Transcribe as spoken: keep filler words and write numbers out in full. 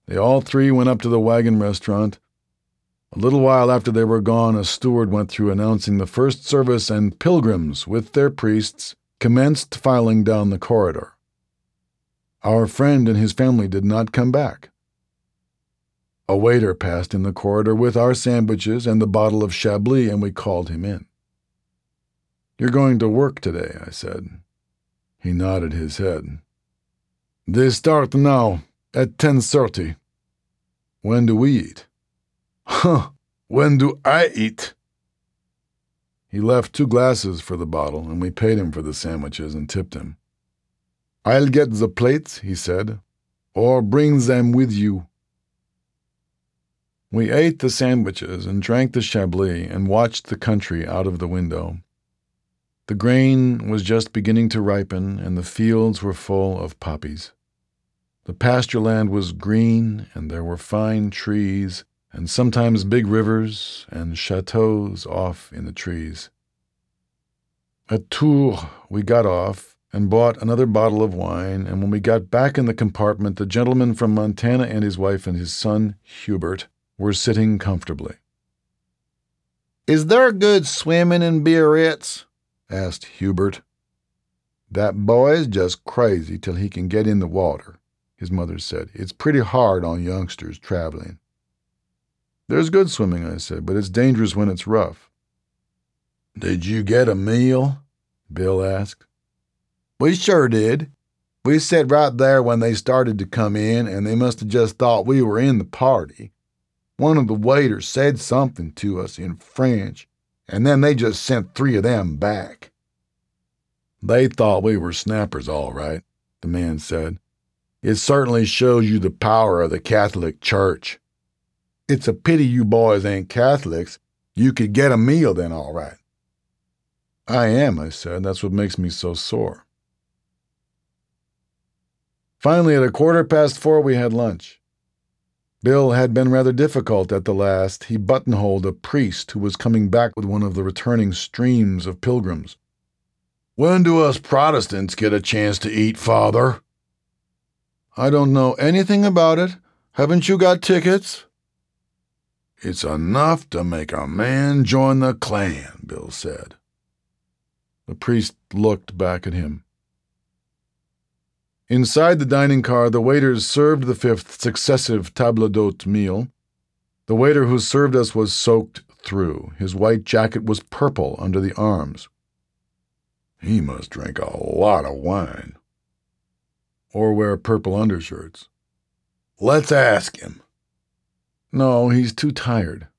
They all three went up to the wagon restaurant. A little while after they were gone, a steward went through announcing the first service, and pilgrims, with their priests, commenced filing down the corridor. Our friend and his family did not come back. A waiter passed in the corridor with our sandwiches and the bottle of Chablis, and we called him in. "You're going to work today," I said. He nodded his head. "They start now, at ten thirty. "When do we eat?" "Huh, when do I eat?" He left two glasses for the bottle, and we paid him for the sandwiches and tipped him. "I'll get the plates," he said, "or bring them with you." We ate the sandwiches and drank the Chablis and watched the country out of the window. The grain was just beginning to ripen, and the fields were full of poppies. The pasture land was green, and there were fine trees, and sometimes big rivers and chateaux off in the trees. At Tours we got off and bought another bottle of wine, and when we got back in the compartment, the gentleman from Montana and his wife and his son, Hubert, were sitting comfortably. "Is there good swimming in Biarritz?" asked Hubert. "That boy's just crazy till he can get in the water," his mother said. "It's pretty hard on youngsters traveling." "There's good swimming," I said, "but it's dangerous when it's rough." "Did you get a meal?" Bill asked. "We sure did. We sat right there when they started to come in, and they must have just thought we were in the party. One of the waiters said something to us in French, and then they just sent three of them back." "They thought we were snappers, all right," the man said. "It certainly shows you the power of the Catholic Church. It's a pity you boys ain't Catholics. You could get a meal then, all right." "I am," I said. "That's what makes me so sore." Finally, at a quarter past four, we had lunch. Bill had been rather difficult at the last. He buttonholed a priest who was coming back with one of the returning streams of pilgrims. "When do us Protestants get a chance to eat, Father?" "I don't know anything about it. Haven't you got tickets?" "It's enough to make a man join the Klan," Bill said. The priest looked back at him. Inside the dining car, the waiters served the fifth successive table d'hôte meal. The waiter who served us was soaked through. His white jacket was purple under the arms. "He must drink a lot of wine." "Or wear purple undershirts." "Let's ask him." "No, he's too tired."